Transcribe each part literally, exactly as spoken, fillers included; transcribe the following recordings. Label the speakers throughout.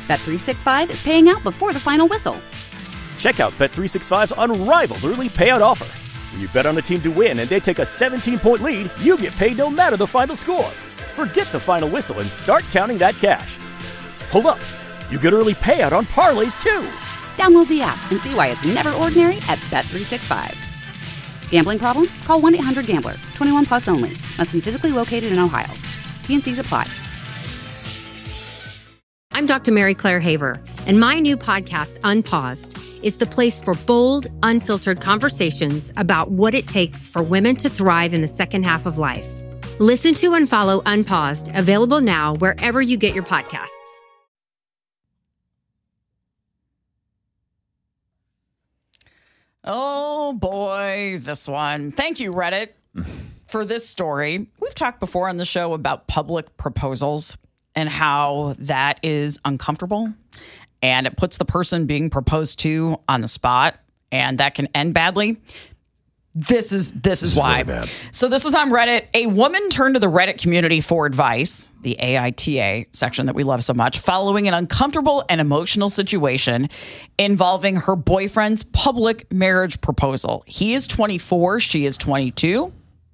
Speaker 1: Bet three sixty-five is paying out before the final whistle.
Speaker 2: Check out Bet three sixty-five's unrivaled early payout offer. When you bet on a team to win and they take a seventeen-point lead, you get paid no matter the final score. Forget the final whistle and start counting that cash. Hold up. You get early payout on parlays, too.
Speaker 1: Download the app and see why it's never ordinary at Bet three sixty-five. Gambling problem? Call one eight hundred gambler. twenty-one plus only. Must be physically located in Ohio. T N Cs apply.
Speaker 3: I'm Doctor Mary Claire Haver, and my new podcast, Unpaused, is the place for bold, unfiltered conversations about what it takes for women to thrive in the second half of life. Listen to and follow Unpaused, available now wherever you get your podcasts.
Speaker 4: Oh, boy, this one. Thank you, Reddit, for this story. We've talked before on the show about public proposals and how that is uncomfortable and it puts the person being proposed to on the spot, and that can end badly. This is this is, this is why. Really so this was on Reddit. A woman turned to the Reddit community for advice, the A I T A section that we love so much, following an uncomfortable and emotional situation involving her boyfriend's public marriage proposal. He is twenty-four. She is twenty-two.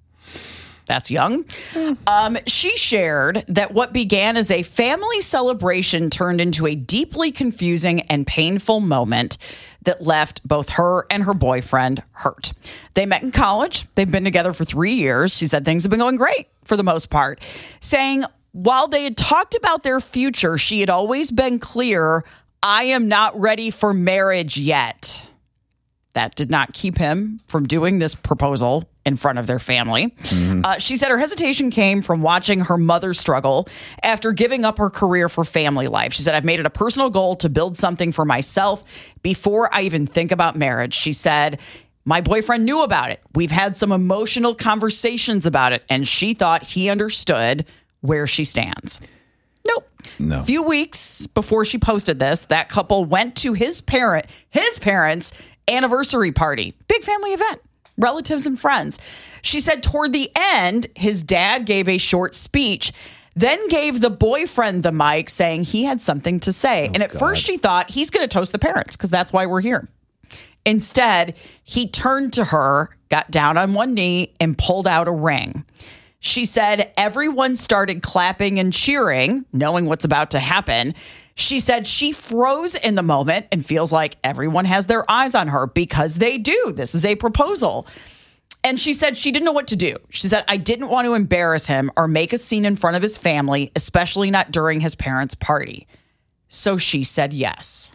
Speaker 4: That's young. Um, she shared that what began as a family celebration turned into a deeply confusing and painful moment that left both her and her boyfriend hurt. They met in college. They've been together for three years. She said things have been going great for the most part, saying while they had talked about their future, she had always been clear, I am not ready for marriage yet. That did not keep him from doing this proposal in front of their family. Mm-hmm. Uh, she said her hesitation came from watching her mother struggle after giving up her career for family life. She said, I've made it a personal goal to build something for myself before I even think about marriage. She said, my boyfriend knew about it. We've had some emotional conversations about it, and she thought he understood where she stands. Nope.
Speaker 5: No.
Speaker 4: A few weeks before she posted this, that couple went to his parent, his parents' anniversary party. Big family event. Relatives and friends. She said toward the end, his dad gave a short speech, then gave the boyfriend the mic saying he had something to say. Oh, and at God. first she thought he's going to toast the parents because that's why we're here. Instead, he turned to her, got down on one knee, and pulled out a ring. She said everyone started clapping and cheering, knowing what's about to happen. She said she froze in the moment and feels like everyone has their eyes on her because they do. This is a proposal. And she said she didn't know what to do. She said, I didn't want to embarrass him or make a scene in front of his family, especially not during his parents' party. So she said yes.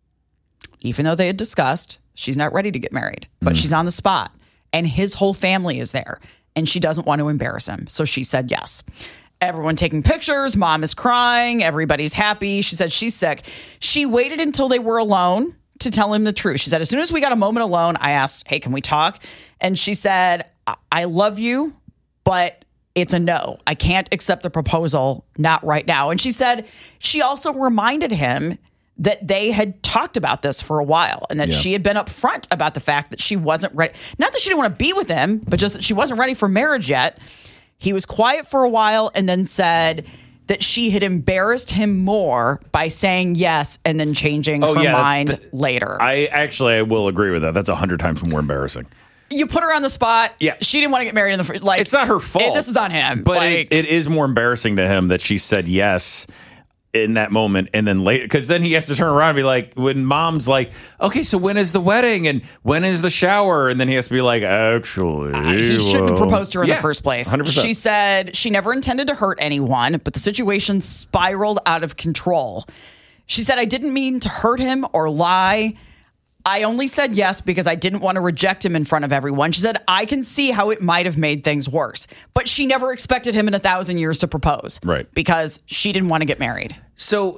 Speaker 4: Even though they had discussed she's not ready to get married, but mm. she's on the spot and his whole family is there and she doesn't want to embarrass him. So she said yes. Everyone taking pictures. Mom is crying. Everybody's happy. She said she's sick. She waited until they were alone to tell him the truth. She said, as soon as we got a moment alone, I asked, hey, can we talk? And she said, I love you, but it's a no. I can't accept the proposal, not right now. And she said she also reminded him that they had talked about this for a while and that yeah. she had been upfront about the fact that she wasn't ready. Not that she didn't want to be with him, but just that she wasn't ready for marriage yet. He was quiet for a while and then said that she had embarrassed him more by saying yes and then changing oh, her yeah, mind the, later.
Speaker 5: I actually I will agree with that. That's a hundred times more embarrassing.
Speaker 4: You put her on the spot.
Speaker 5: Yeah.
Speaker 4: She didn't want to get married in the like.
Speaker 5: It's not her fault.
Speaker 4: It, this is on him.
Speaker 5: But
Speaker 4: like,
Speaker 5: it, it is more embarrassing to him that she said yes in that moment and then later, because then he has to turn around and be like, when mom's like, okay, so when is the wedding and when is the shower? And then he has to be like, actually,
Speaker 4: uh, he shouldn't
Speaker 5: well.
Speaker 4: propose to her in
Speaker 5: yeah,
Speaker 4: the first place.
Speaker 5: one hundred percent.
Speaker 4: She said she never intended to hurt anyone, but the situation spiraled out of control. She said, I didn't mean to hurt him or lie. I only said yes because I didn't want to reject him in front of everyone. She said, I can see how it might have made things worse. But she never expected him in a thousand years to propose.
Speaker 5: Right.
Speaker 4: Because she didn't want to get married.
Speaker 5: So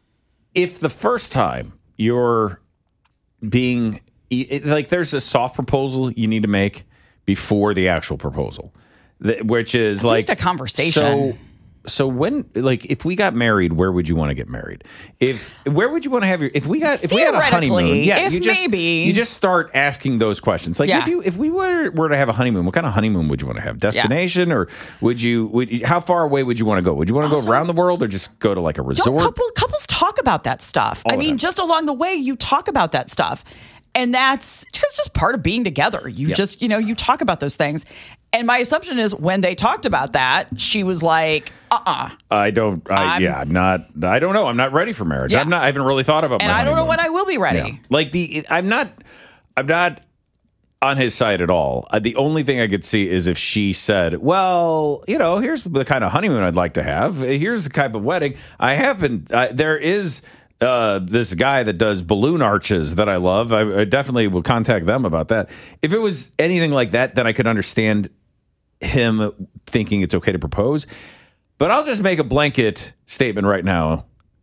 Speaker 5: if the first time you're being, like there's a soft proposal you need to make before the actual proposal, which is
Speaker 4: At
Speaker 5: like.
Speaker 4: least a conversation.
Speaker 5: So, so when, like, if we got married, where would you want to get married? If where would you want to have your? If we got, if we had a honeymoon, yeah,
Speaker 4: if
Speaker 5: you just
Speaker 4: maybe.
Speaker 5: you just start asking those questions. Like,
Speaker 4: Yeah.
Speaker 5: if you if we were were to have a honeymoon, what kind of honeymoon would you want to have? Destination, or would you? Would you, how far away would you want to go? Would you want to go around the world, or just go to like a
Speaker 4: Don't
Speaker 5: resort?
Speaker 4: couple, couples talk about that stuff.
Speaker 5: All
Speaker 4: I
Speaker 5: the
Speaker 4: mean,
Speaker 5: time.
Speaker 4: just along the way, you talk about that stuff. And that's just, just part of being together. You
Speaker 5: Yep.
Speaker 4: just, you know, you talk about those things. And my assumption is when they talked about that, she was like, uh-uh.
Speaker 5: I don't. I,
Speaker 4: I'm-
Speaker 5: yeah, I'm not. I don't know. I'm not ready for marriage.
Speaker 4: Yeah.
Speaker 5: I'm not. I haven't really thought about.
Speaker 4: And
Speaker 5: my
Speaker 4: I don't know
Speaker 5: honeymoon.
Speaker 4: when I will be ready.
Speaker 5: Yeah. Like the, I'm not, I'm not on his side at all. Uh, the only thing I could see is if she said, "Well, you know, here's the kind of honeymoon I'd like to have. Here's the type of wedding I haven't. Uh, there is." Uh, this guy that does balloon arches that I love. I, I definitely will contact them about that. If it was anything like that, then I could understand him thinking it's okay to propose. But I'll just make a blanket statement right now.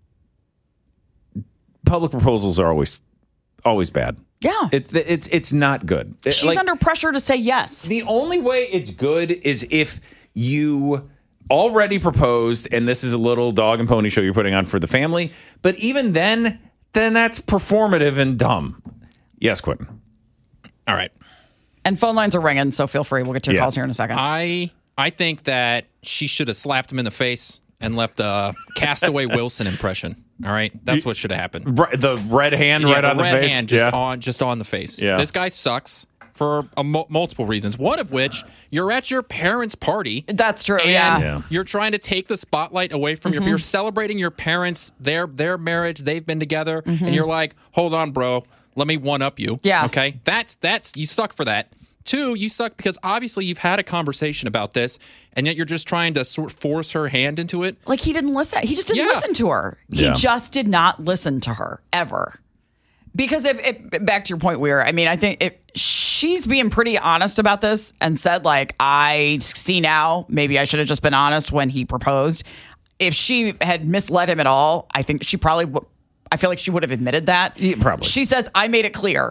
Speaker 5: Public proposals are always always bad.
Speaker 4: Yeah.
Speaker 5: It, it's it's not good.
Speaker 4: She's
Speaker 5: Like,
Speaker 4: under pressure to say yes.
Speaker 5: the only way it's good is if you already proposed and this is a little dog and pony show you're putting on for the family. But even then, then that's performative and dumb. Yes, Quentin.
Speaker 6: All right.
Speaker 4: And phone lines are ringing, so feel free. We'll get to your
Speaker 5: Yeah.
Speaker 4: calls here in a second.
Speaker 6: I I think that she should have slapped him in the face and left a Castaway Wilson impression. All right, that's what should have happened.
Speaker 5: Right, the red hand
Speaker 6: Yeah,
Speaker 5: right
Speaker 6: the
Speaker 5: on the
Speaker 6: red
Speaker 5: face.
Speaker 6: hand just
Speaker 5: yeah.
Speaker 6: on just on the face.
Speaker 5: Yeah.
Speaker 6: This guy sucks for a mo- multiple reasons. One of which, you're at your parents' party.
Speaker 4: That's true,
Speaker 6: and
Speaker 4: yeah.
Speaker 5: Yeah.
Speaker 6: You're trying to take the spotlight away from your. You're celebrating your parents, their their marriage. They've been together, and you're like, "Hold on, bro. Let me one up you."
Speaker 4: Yeah.
Speaker 6: Okay. That's that's you suck for that. Two, you suck because obviously you've had a conversation about this, and yet you're just trying to sort of force her hand into it.
Speaker 4: Like he didn't listen. He just didn't
Speaker 6: Yeah.
Speaker 4: listen to her. He
Speaker 5: Yeah.
Speaker 4: just did not listen to her ever. Because if, if back to your point, Weir, I mean, I think if she's being pretty honest about this and said, like, I see now, maybe I should have just been honest when he proposed. If she had misled him at all, I think she probably, w- I feel like she would have admitted that.
Speaker 5: Yeah, probably.
Speaker 4: She says, I made it clear.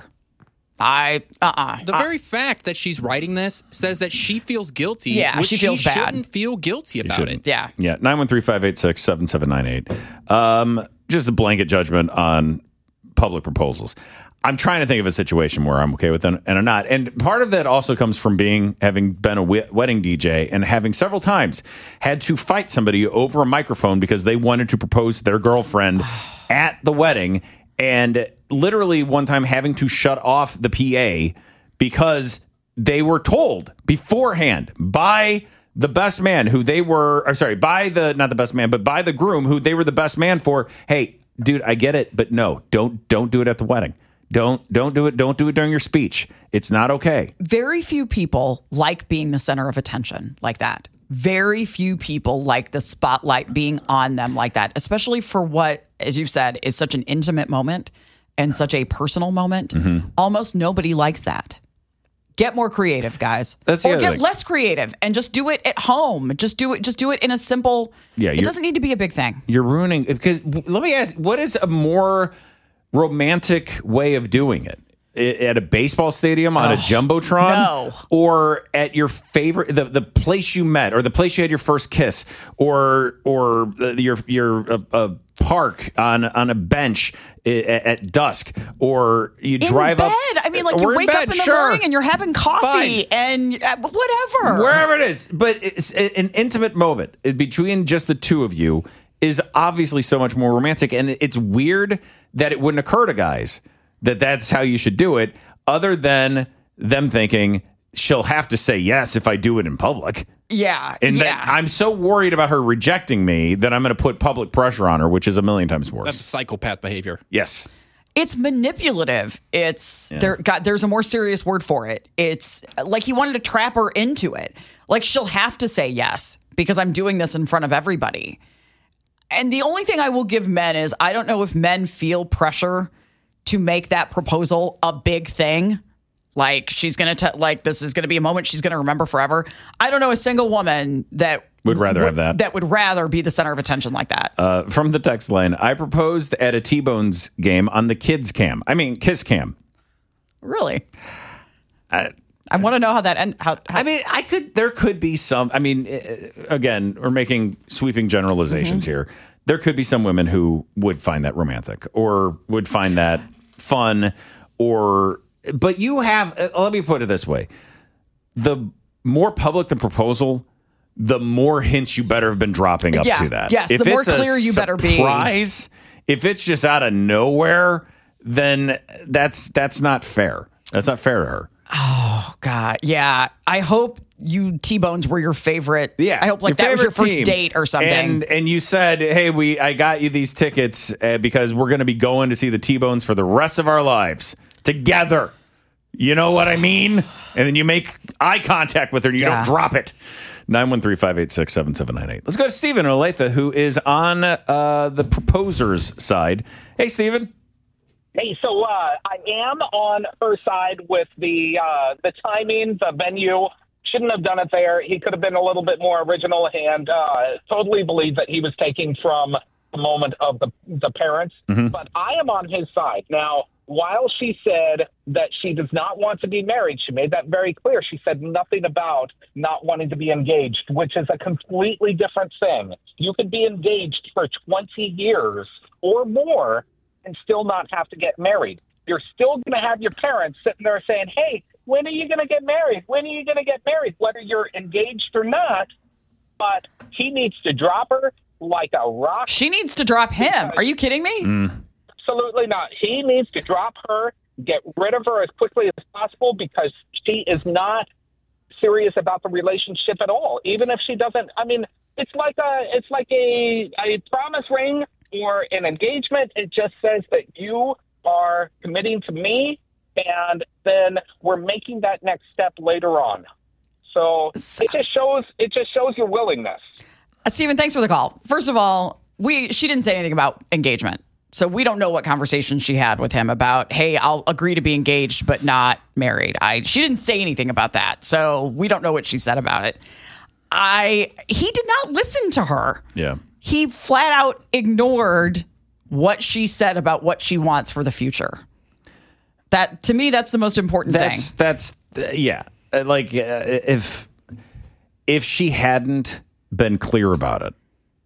Speaker 4: I, uh-uh.
Speaker 6: The very fact that she's writing this says that she feels guilty.
Speaker 4: Yeah,
Speaker 6: which
Speaker 4: she feels bad.
Speaker 6: shouldn't feel guilty about it.
Speaker 5: shouldn't.
Speaker 4: Yeah.
Speaker 5: Yeah, nine one three, five eight six, seven seven nine eight. Um, just a blanket judgment on public proposals. I'm trying to think of a situation where I'm okay with them and I'm not. And part of that also comes from being, having been a we- wedding D J and having several times had to fight somebody over a microphone because they wanted to propose to their girlfriend at the wedding. And literally one time having to shut off the P A because they were told beforehand by the best man who they were, or sorry, by the, not the best man, but by the groom who they were the best man for. Hey, dude, I get it, but no, don't, don't do it at the wedding. Don't, don't do it. Don't do it during your speech. It's not okay.
Speaker 4: Very few people like being the center of attention like that. Very few people like the spotlight being on them like that, especially for what, as you've said, is such an intimate moment and such a personal moment.
Speaker 5: Mm-hmm.
Speaker 4: Almost nobody likes that. Get more creative, guys.
Speaker 5: That's the
Speaker 4: or
Speaker 5: other
Speaker 4: get
Speaker 5: thing.
Speaker 4: less creative and just do it at home. Just do it. Just do it in a simple.
Speaker 5: Yeah,
Speaker 4: it
Speaker 5: you're-
Speaker 4: doesn't need to be a big thing.
Speaker 5: You're ruining, because let me ask, what is a more romantic way of doing it? I- At a baseball stadium on a jumbotron,
Speaker 4: no.
Speaker 5: or at your favorite the, the place you met, or the place you had your first kiss, or or uh, your your uh, uh, park on on a bench i- at dusk, or you drive
Speaker 4: in
Speaker 5: up.
Speaker 4: bed. I mean, like you
Speaker 5: Or in
Speaker 4: wake
Speaker 5: bed,
Speaker 4: up in the
Speaker 5: sure.
Speaker 4: morning and you're having coffee
Speaker 5: Fine.
Speaker 4: and uh, whatever.
Speaker 5: Wherever it is, but it's an intimate moment between just the two of you is obviously so much more romantic, and it's weird that it wouldn't occur to guys that that's how you should do it, other than them thinking she'll have to say yes if I do it in public.
Speaker 4: Yeah.
Speaker 5: And
Speaker 4: yeah.
Speaker 5: that I'm so worried about her rejecting me that I'm going to put public pressure on her, which is a million times worse.
Speaker 6: That's psychopath behavior.
Speaker 5: yes.
Speaker 4: It's manipulative. It's there. God, there's a more serious word for it. It's like he wanted to trap her into it. Like she'll have to say yes because I'm doing this in front of everybody. And the only thing I will give men is I don't know if men feel pressure to make that proposal a big thing. Like she's gonna t- like this is gonna be a moment she's gonna remember forever. I don't know a single woman that
Speaker 5: Would rather have that.
Speaker 4: That would rather be the center of attention like that.
Speaker 5: Uh, from the text line, I proposed at a T-Bones game on the kids cam. I mean, Kiss cam.
Speaker 4: Really?
Speaker 5: I,
Speaker 4: I want to know how that end. How, how
Speaker 5: I mean, I could. There could be some. I mean, uh, again, we're making sweeping generalizations
Speaker 4: Mm-hmm.
Speaker 5: here. There could be some women who would find that romantic or would find that fun, or. But you have. Uh, let me put it this way: the more public the proposal, the more hints you better have been dropping up
Speaker 4: Yeah,
Speaker 5: to that.
Speaker 4: yes,
Speaker 5: If
Speaker 4: the more
Speaker 5: it's a
Speaker 4: clear you better be.
Speaker 5: surprise, if it's just out of nowhere, then that's that's not fair. That's not fair to her.
Speaker 4: God, yeah. I hope you T-Bones were your favorite.
Speaker 5: Yeah,
Speaker 4: I hope like that was your first
Speaker 5: team.
Speaker 4: date or something.
Speaker 5: And and you said, "Hey, we I got you these tickets uh, because we're going to be going to see the T-Bones for the rest of our lives together." You know what I mean? And then you make eye contact with her and you
Speaker 4: Yeah.
Speaker 5: don't drop it. nine one three, five eight six, seven seven nine eight. Let's go to Stephen in Olathe, who is on uh, the proposer's side. Hey, Stephen.
Speaker 7: Hey, so uh, I am on her side with the uh, the timing, the venue. Shouldn't have done it there. He could have been a little bit more original, and uh, totally believe that he was taking from the moment of the the parents.
Speaker 5: Mm-hmm.
Speaker 7: But I am on his side now. While she said that she does not want to be married, she made that very clear. She said nothing about not wanting to be engaged, which is a completely different thing. You could be engaged for twenty years or more and still not have to get married. You're still going to have your parents sitting there saying, hey, when are you going to get married? When are you going to get married? Whether you're engaged or not. But he needs to drop her like a rock.
Speaker 4: she needs to drop him. Are you kidding me?
Speaker 5: Mm.
Speaker 7: Absolutely not. He needs to drop her, get rid of her as quickly as possible because she is not serious about the relationship at all. Even if she doesn't, I mean, it's like a, it's like a, a promise ring or an engagement. It just says that you are committing to me, and then we're making that next step later on. So it just shows, it just shows your willingness.
Speaker 4: Uh, Stephen, thanks for the call. First of all, we she didn't say anything about engagement. So we don't know what conversation she had with him about, hey, I'll agree to be engaged but not married. I she didn't say anything about that. So we don't know what she said about it. I he did not listen to her.
Speaker 5: Yeah.
Speaker 4: He flat out ignored what she said about what she wants for the future. That to me, that's the most important
Speaker 5: That's
Speaker 4: thing.
Speaker 5: that's uh, yeah. Uh, Like uh, if if she hadn't been clear about it,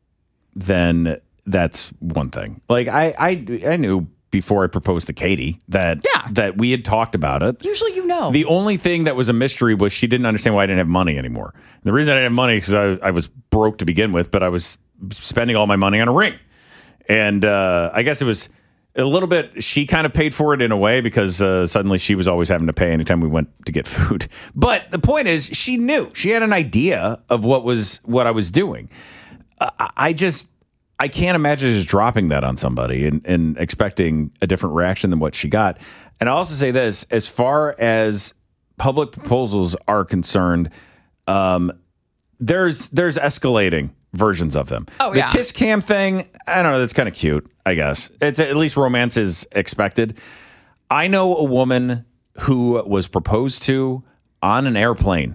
Speaker 5: then that's one thing. Like I I I knew before I proposed to Katie that
Speaker 4: Yeah.
Speaker 5: that we had talked about it.
Speaker 4: Usually, you know.
Speaker 5: The only thing that was a mystery was she didn't understand why I didn't have money anymore. And the reason I didn't have money is because I, I was broke to begin with, but I was spending all my money on a ring. And uh, I guess it was a little bit, she kind of paid for it in a way because uh, suddenly she was always having to pay anytime we went to get food. But the point is, she knew. She had an idea of what was what I was doing. Uh, I just, I can't imagine just dropping that on somebody and, and expecting a different reaction than what she got. And I'll also say this, as far as public proposals are concerned, um, there's there's escalating versions of them.
Speaker 4: Oh,
Speaker 5: the
Speaker 4: yeah.
Speaker 5: kiss cam thing, I don't know, that's kind of cute, I guess. It's at least romance is expected. I know a woman who was proposed to on an airplane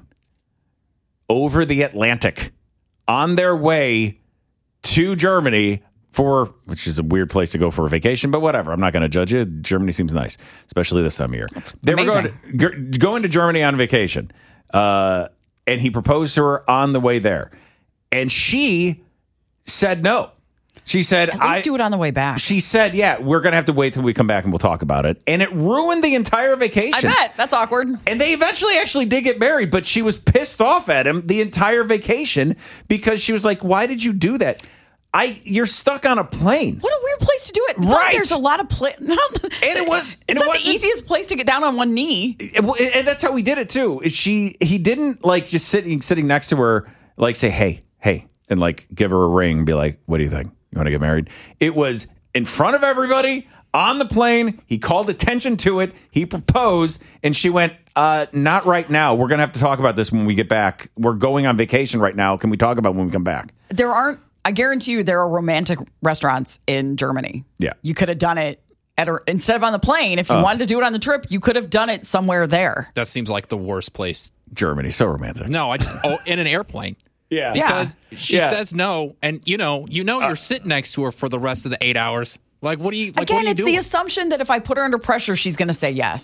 Speaker 5: over the Atlantic on their way to Germany for, which is a weird place to go for a vacation, but whatever. I'm not going to judge you. Germany seems nice, especially this time of year. They were going to, g- going to Germany on vacation, uh, and he proposed to her on the way there. And she said no. She said,
Speaker 4: At least
Speaker 5: I
Speaker 4: do it on the way back.
Speaker 5: She said, yeah, we're going to have to wait till we come back and we'll talk about it. And it ruined the entire vacation.
Speaker 4: I bet. That's awkward.
Speaker 5: And they eventually actually did get married, but she was pissed off at him the entire vacation because she was like, why did you do that? I, you're stuck on a plane.
Speaker 4: What a weird place to do it. It's not like
Speaker 5: Right.
Speaker 4: there's a lot of pla- and
Speaker 5: it was- and
Speaker 4: It's
Speaker 5: it
Speaker 4: not the
Speaker 5: wasn't-
Speaker 4: easiest place to get down on one knee.
Speaker 5: And that's how we did it too. Is she, he didn't like just sitting, sitting next to her, like say, hey, hey, and like give her a ring and be like, what do you think? You want to get married? It was in front of everybody on the plane. He called attention to it. He proposed and she went, uh, not right now. We're going to have to talk about this when we get back. We're going on vacation right now. Can we talk about it when we come back?
Speaker 4: There aren't, I guarantee you, there are romantic restaurants in Germany.
Speaker 5: Yeah.
Speaker 4: You could have done it at a, instead of on the plane. If you
Speaker 5: Uh.
Speaker 4: wanted to do it on the trip, you could have done it somewhere there.
Speaker 6: That seems like the worst place.
Speaker 5: Germany, so romantic.
Speaker 6: No, I just oh, in an airplane.
Speaker 5: Yeah.
Speaker 6: Because she
Speaker 5: Yeah.
Speaker 6: says no, and you know, you know, you're sitting next to her for the rest of the eight hours. Like, what do you? Like,
Speaker 4: Again,
Speaker 6: what are you
Speaker 4: it's
Speaker 6: doing?
Speaker 4: the assumption that if I put her under pressure, she's going to say yes.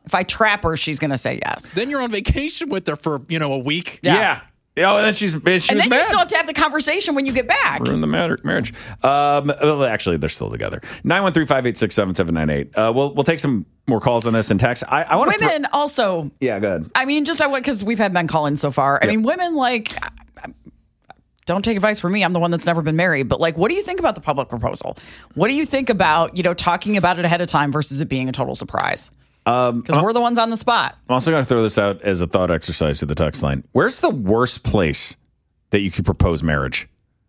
Speaker 4: If I trap her, she's going to say yes.
Speaker 6: Then you're on vacation with her for, you know, a week.
Speaker 5: Yeah. yeah. Oh, and then she's and she
Speaker 4: and
Speaker 5: was
Speaker 4: then
Speaker 5: mad.
Speaker 4: you still have to have the conversation when you get back.
Speaker 5: Ruin the matter, marriage. Um, well, actually, they're still together. nine one three, five eight six, seven seven nine eight. Uh, we'll we'll take some more calls on this and text. I, I want to
Speaker 4: Women thro- also.
Speaker 5: Yeah, go ahead.
Speaker 4: I mean, just I because we've had men call in so far. I
Speaker 5: Yep.
Speaker 4: mean, women like. Don't take advice from me. I'm the one that's never been married. But like, what do you think about the public proposal? What do you think about, you know, talking about it ahead of time versus it being a total surprise?
Speaker 5: Um,
Speaker 4: Because we're the ones on the spot.
Speaker 5: I'm also going to throw this out as a thought exercise to the text line. Where's the worst place that you could propose marriage?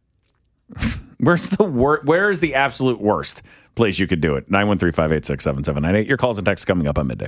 Speaker 5: Where's the wor- Where is the absolute worst place you could do it? nine one three, five eight six, seven seven nine eight. Your calls and texts coming up on midday.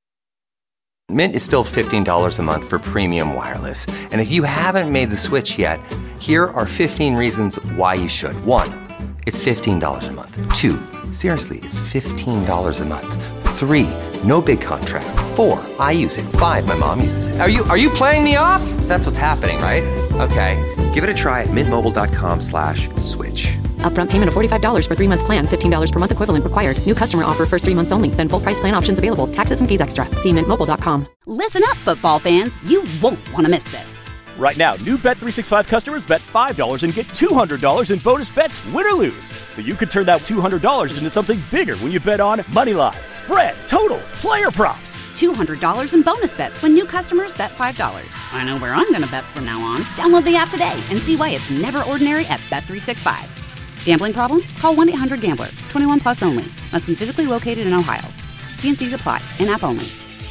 Speaker 8: Mint is still fifteen dollars a month for premium wireless. And if you haven't made the switch yet, here are fifteen reasons why you should. One, it's fifteen dollars a month. Two, seriously, it's fifteen dollars a month. Three, no big contrast. Four, I use it. Five, my mom uses it. Are you are you playing me off? That's what's happening, right? Okay, give it a try at mintmobile.com slash switch.
Speaker 9: Upfront payment of forty-five dollars for three-month plan, fifteen dollars per month equivalent required. New customer offer first three months only. Then full price plan options available. Taxes and fees extra. See mint mobile dot com.
Speaker 1: Listen up, football fans. You won't want to miss this.
Speaker 2: Right now, new Bet three sixty-five customers bet five dollars and get two hundred dollars in bonus bets, win or lose. So you could turn that two hundred dollars into something bigger when you bet on money line, spread, totals, player props.
Speaker 1: two hundred dollars in bonus bets when new customers bet five dollars. I know where I'm going to bet from now on. Download the app today and see why it's never ordinary at Bet three sixty-five. Gambling problem? Call one eight hundred gambler. twenty-one plus only. Must be physically located in Ohio. T and C's apply. In-app only.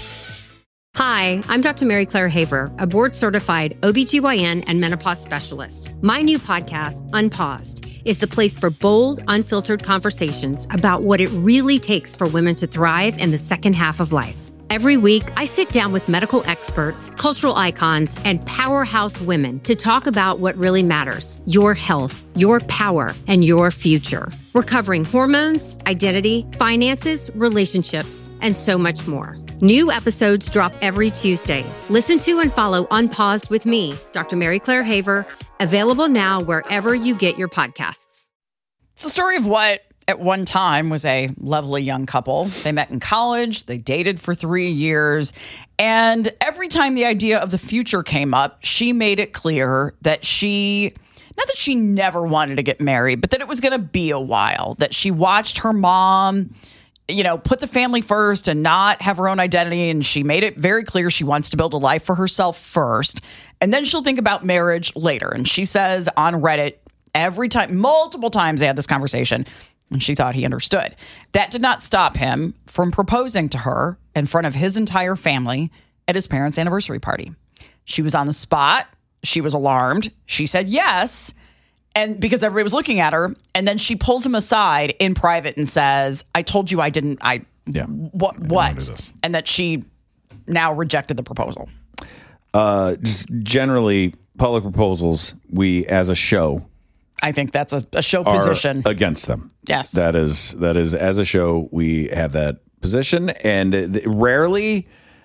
Speaker 3: Hi, I'm Doctor Mary Claire Haver, a board-certified O B G Y N and menopause specialist. My new podcast, Unpaused, is the place for bold, unfiltered conversations about what it really takes for women to thrive in the second half of life. Every week, I sit down with medical experts, cultural icons, and powerhouse women to talk about what really matters: your health, your power, and your future. We're covering hormones, identity, finances, relationships, and so much more. New episodes drop every Tuesday. Listen to and follow Unpaused with me, Doctor Mary Claire Haver, available now wherever you get your podcasts.
Speaker 4: It's a story of what at one time was a lovely young couple. They met in college, they dated for three years, and every time the idea of the future came up, she made it clear that she, not that she never wanted to get married, but that it was going to be a while, that she watched her mom, you know, put the family first and not have her own identity. And she made it very clear she wants to build a life for herself first. And then she'll think about marriage later. And she says on Reddit, every time, multiple times they had this conversation, and she thought he understood. That did not stop him from proposing to her in front of his entire family at his parents' anniversary party. She was on the spot. She was alarmed. She said yes. And because everybody was looking at her, and then she pulls him aside in private and says, I told you I didn't, I,
Speaker 5: Yeah.
Speaker 4: what,
Speaker 5: I
Speaker 4: what? And that she now rejected the proposal.
Speaker 5: Uh, just generally, public proposals, we as a show
Speaker 4: I think that's a, a show
Speaker 5: are
Speaker 4: position.
Speaker 5: against them.
Speaker 4: Yes.
Speaker 5: That is, that is, as a show, we have that position, and th- rarely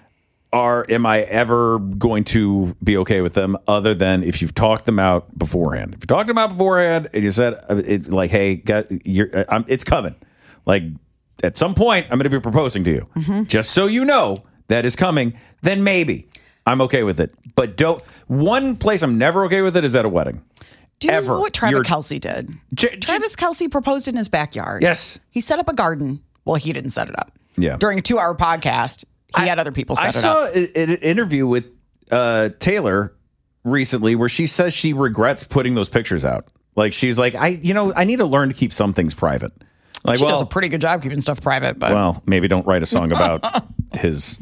Speaker 5: are am I ever going to be okay with them, other than if you've talked them out beforehand. If you talked them out beforehand and you said, uh, it, like, hey, got, you're, uh, I'm, it's coming. Like, at some point, I'm going to be proposing to you.
Speaker 4: Mm-hmm.
Speaker 5: Just so you know that is coming, then maybe I'm okay with it. But don't, one place I'm never okay with it is at a wedding.
Speaker 4: Do you
Speaker 5: ever.
Speaker 4: know what Travis
Speaker 5: You're-
Speaker 4: Kelce did?
Speaker 5: J-
Speaker 4: Travis Kelce proposed in his backyard.
Speaker 5: Yes.
Speaker 4: He set up a garden. Well, he didn't set it up.
Speaker 5: Yeah.
Speaker 4: During a two-hour podcast, he
Speaker 5: I-
Speaker 4: had other people set
Speaker 5: I
Speaker 4: it
Speaker 5: saw
Speaker 4: up.
Speaker 5: a- an interview with uh, Taylor recently where she says she regrets putting those pictures out. Like, she's like, I, you know, I need to learn to keep some things private. Like,
Speaker 4: She
Speaker 5: well,
Speaker 4: does a pretty good job keeping stuff private, but
Speaker 5: well, maybe don't write a song about his.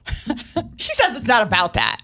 Speaker 4: she says it's not about that.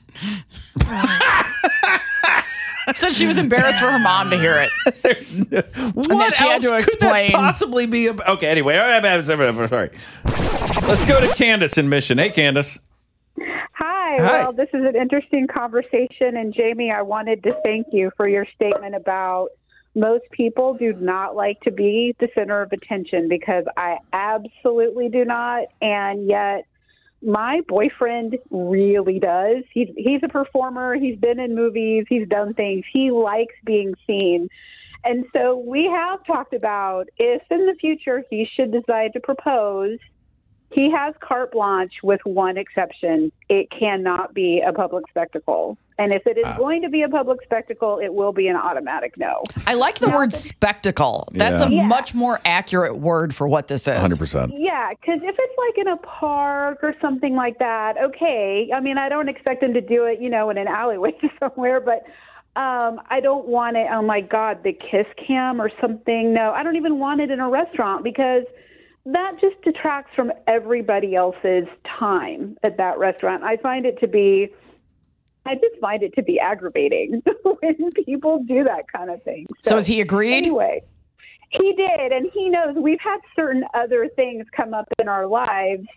Speaker 4: She said she was embarrassed for her mom to hear it.
Speaker 5: There's no, what
Speaker 4: then she had
Speaker 5: else
Speaker 4: to
Speaker 5: could
Speaker 4: explain.
Speaker 5: that possibly be about? Okay, anyway, all right, I'm sorry. Let's go to Candace in Mission. Hey, Candace.
Speaker 10: Hi.
Speaker 5: Hi.
Speaker 10: Well, this is an interesting conversation. And Jamie, I wanted to thank you for your statement about most people do not like to be the center of attention, because I absolutely do not. And yet my boyfriend really does. He's, he's a performer. He's been in movies. He's done things. He likes being seen. And so we have talked about if in the future he should decide to propose, He has carte blanche with one exception. It cannot be a public spectacle. And if it is uh, going to be a public spectacle, it will be an automatic no.
Speaker 4: I like the
Speaker 10: Not
Speaker 4: word
Speaker 10: that,
Speaker 4: spectacle. That's
Speaker 5: yeah.
Speaker 4: a
Speaker 10: yeah.
Speaker 4: much more accurate word for what this is.
Speaker 5: one hundred percent.
Speaker 10: Yeah, because if it's like in a park or something like that, okay. I mean, I don't expect him to do it, you know, in an alleyway somewhere, but um, I don't want it, oh my God, the kiss cam or something. No, I don't even want it in a restaurant because that just detracts from everybody else's time at that restaurant. I find it to be, I just find it to be aggravating when people do that kind of thing.
Speaker 4: So, so has he agreed?
Speaker 10: Anyway, he did, and he knows we've had certain other things come up in our lives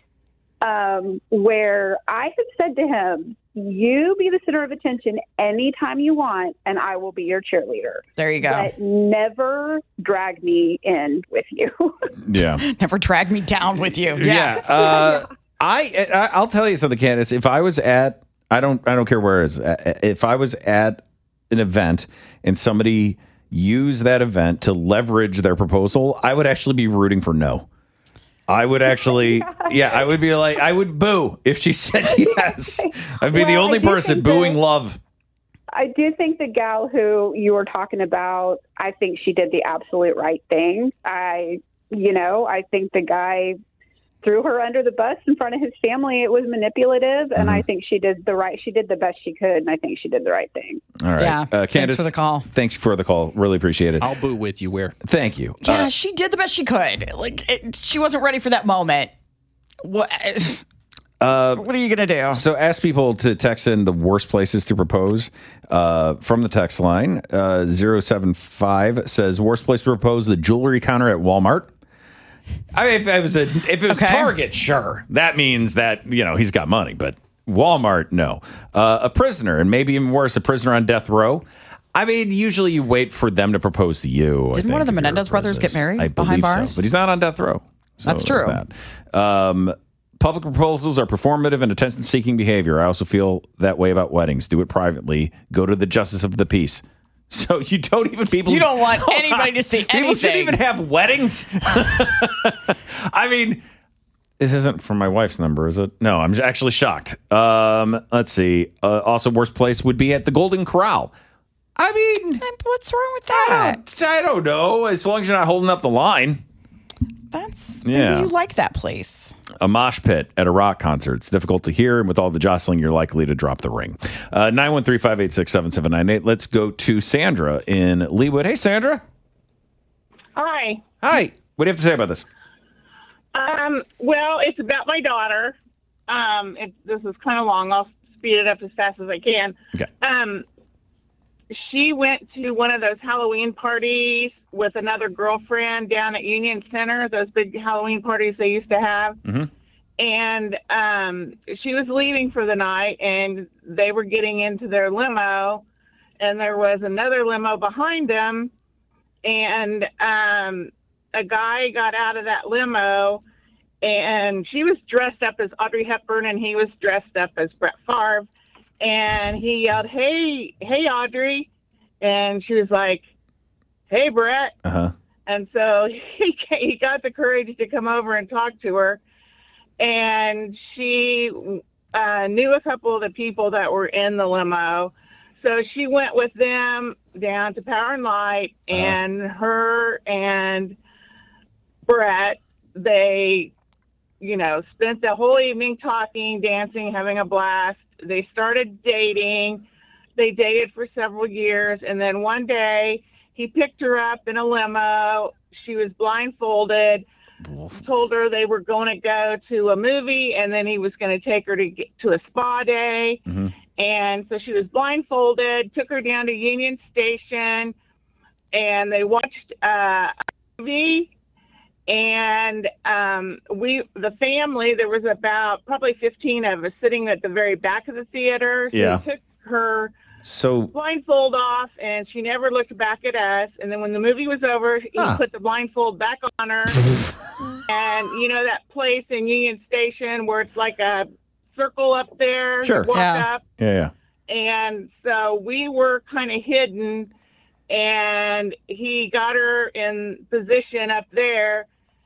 Speaker 10: um, where I have said to him, you be the center of attention anytime you want, and I will be your cheerleader.
Speaker 4: There you go.
Speaker 10: But never drag me in with you.
Speaker 5: Yeah.
Speaker 4: Never drag me down with you.
Speaker 5: Yeah.
Speaker 4: Yeah.
Speaker 5: Uh, I, I I'll tell you something, Candace. If I was at, I don't I don't care where it is. If I was at an event and somebody used that event to leverage their proposal, I would actually be rooting for no. I would actually, yeah, I would be like, I would boo if she said yes. I'd be
Speaker 10: Well,
Speaker 5: the only
Speaker 10: I do
Speaker 5: person
Speaker 10: think
Speaker 5: booing
Speaker 10: that-
Speaker 5: love.
Speaker 10: I do think the gal who you were talking about, I think she did the absolute right thing. I, you know, I think the guy threw her under the bus in front of his family. It was manipulative, and
Speaker 5: Mm-hmm.
Speaker 10: I think she did the right. She did the best she could, and I think she did the right thing.
Speaker 5: All right.
Speaker 4: Yeah.
Speaker 5: Uh, Candace,
Speaker 4: Thanks for the call.
Speaker 5: Thanks for the call. Really appreciate it.
Speaker 6: I'll boo with you. Where?
Speaker 5: Thank you.
Speaker 4: Yeah,
Speaker 5: Uh,
Speaker 4: she did the best she could. Like, it, she wasn't ready for that moment. What?
Speaker 5: uh,
Speaker 4: What are you gonna do?
Speaker 5: So ask people to text in the worst places to propose uh, from the text line. Uh, zero seven five says worst place to propose, the jewelry counter at Walmart. I mean, if it was a, if it was
Speaker 4: Okay.
Speaker 5: Target, sure, that means that you know he's got money. But Walmart, no. Uh, a prisoner, and maybe even worse, a prisoner on death row. I mean, usually you wait for them to propose to you. I
Speaker 4: Didn't one
Speaker 5: think,
Speaker 4: of the
Speaker 5: if you're
Speaker 4: Menendez
Speaker 5: a
Speaker 4: brothers
Speaker 5: prisoner.
Speaker 4: get married
Speaker 5: I
Speaker 4: behind
Speaker 5: believe
Speaker 4: bars?
Speaker 5: so, but he's not on death row. So
Speaker 4: That's true.
Speaker 5: there's that. Um, public proposals are performative and attention-seeking behavior. I also feel that way about weddings. Do it privately. Go to the justice of the peace. So you don't even people.
Speaker 4: You don't want anybody to see
Speaker 5: People shouldn't
Speaker 4: anything.
Speaker 5: even have weddings. I mean, this isn't from my wife's number, is it? No, I'm actually shocked. Um, let's see. Uh, also, worst place would be at the Golden Corral. I mean,
Speaker 4: What's wrong with that?
Speaker 5: I don't know. As long as you're not holding up the line.
Speaker 4: That's maybe
Speaker 5: Yeah.
Speaker 4: you like that place.
Speaker 5: A mosh pit at a rock concert. It's difficult to hear, and with all the jostling, you're likely to drop the ring. Uh, nine one three, five eight six, seven seven nine eight. Let's go to Sandra in Leawood. Hey, Sandra.
Speaker 11: Hi.
Speaker 5: Hi. What do you have to say about this?
Speaker 11: Um, well, it's about my daughter. Um, it, this is kind of long. I'll speed it up as fast as I can.
Speaker 5: Okay.
Speaker 11: Um, she went to one of those Halloween parties with another girlfriend down at Union Center, those big Halloween parties they used to have.
Speaker 5: Mm-hmm.
Speaker 11: And um, she was leaving for the night, and they were getting into their limo, and there was another limo behind them, and um, a guy got out of that limo, and she was dressed up as Audrey Hepburn, and he was dressed up as Brett Favre, and he yelled, "Hey, hey, Audrey," and she was like, "Hey, Brett,"
Speaker 5: Uh-huh.
Speaker 11: and so he he got the courage to come over and talk to her. And she uh, knew a couple of the people that were in the limo. So she went with them down to Power and Light, and uh-huh. her and Brett, they, you know, spent the whole evening talking, dancing, having a blast. They started dating. They dated for several years. And then one day he picked her up in a limo. She was blindfolded. Told her they were going to go to a movie, and then he was going to take her to get to a spa day.
Speaker 5: Mm-hmm.
Speaker 11: And so she was blindfolded, took her down to Union Station, and they watched uh, a movie. And um, we, the family, there was about probably fifteen of us sitting at the very back of the theater. So
Speaker 5: Yeah.
Speaker 11: we took her
Speaker 5: So
Speaker 11: blindfold off, and she never looked back at us. And then when the movie was over, he
Speaker 5: Huh.
Speaker 11: put the blindfold back on her. And you know that place in Union Station where it's like a circle up there?
Speaker 5: Sure.
Speaker 11: You walk
Speaker 4: Yeah.
Speaker 11: up.
Speaker 5: yeah, yeah.
Speaker 11: And so we were kind of hidden, and he got her in position up there,